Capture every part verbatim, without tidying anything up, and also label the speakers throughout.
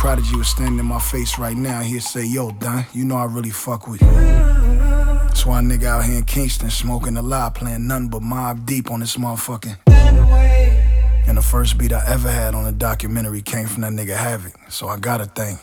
Speaker 1: Prodigy was standing in my face right now, he'd say, yo, Don, you know I really fuck with you. That's why a nigga out here in Kingston smoking a lot, playing nothing but Mobb Deep on this motherfucking. And the first beat I ever had on a documentary came from that nigga Havoc, so I got a thing.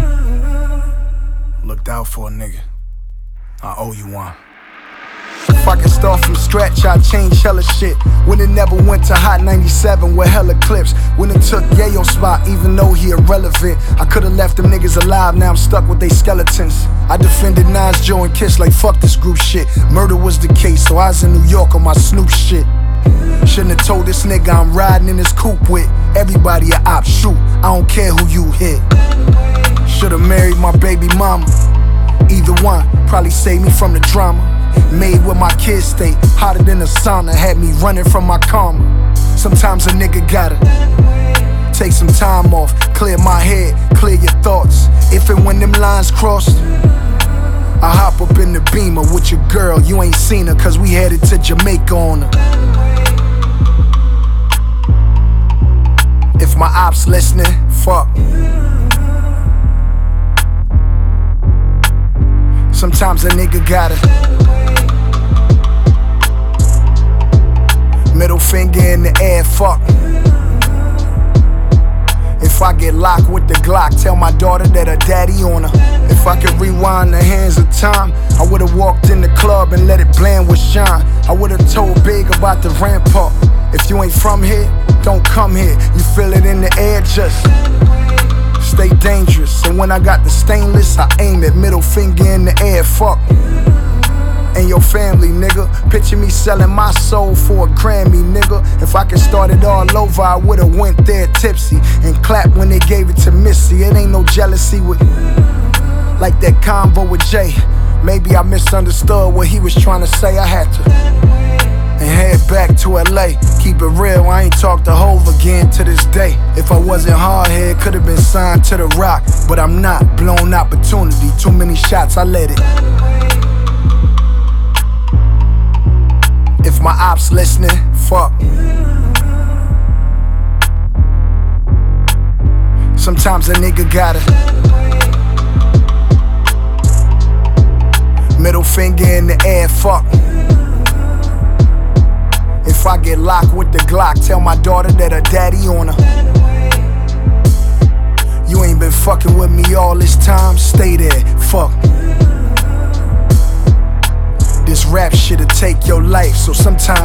Speaker 1: Looked out for a nigga, I owe you one. If I can start from scratch, I'd change hella shit. When it never went to Hot ninety-seven with hella clips. When it took Yayo's spot, even though he irrelevant. I could've left them niggas alive, now I'm stuck with they skeletons. I defended Nas, Joe, and Kiss like fuck this group shit. Murder was the case, so I was in New York on my Snoop shit. Shouldn't have told this nigga I'm riding in this coupe with everybody a op, shoot, I don't care who you hit. Should've married my baby mama. Either one, probably saved me from the drama. Made where my kids stay, hotter than a sauna. Had me running from my karma. Sometimes a nigga gotta take some time off, clear my head, clear your thoughts. If and when them lines crossed, I hop up in the Beamer with your girl. You ain't seen her cause we headed to Jamaica on her. If my ops listening, fuck. Sometimes a nigga gotta middle finger in the air, fuck. If I get locked with the Glock, tell my daughter that her daddy on her. If I could rewind the hands of time, I would've walked in the club and let it blend with shine. I would've told Big about the rampart. If you ain't from here, don't come here. You feel it in the air, just stay dangerous. And when I got the stainless, I aim it, middle finger in the air, fuck. And your family, nigga. Picture me selling my soul for a Grammy, nigga. If I could start it all over, I would've went there tipsy and clapped when they gave it to Missy. It ain't no jealousy with like that convo with Jay. Maybe I misunderstood what he was trying to say. I had to and head back to L A. Keep it real, I ain't talked to Hov again to this day. If I wasn't hard-head, could've been signed to the Rock. But I'm not, blown opportunity. Too many shots, I let it. If my ops listening, fuck. Sometimes a nigga gotta middle finger in the air, fuck. If I get locked with the Glock, tell my daughter that her daddy on her. You ain't been fucking with me all this time, stay there, fuck. This rap shit'll take your life, so sometimes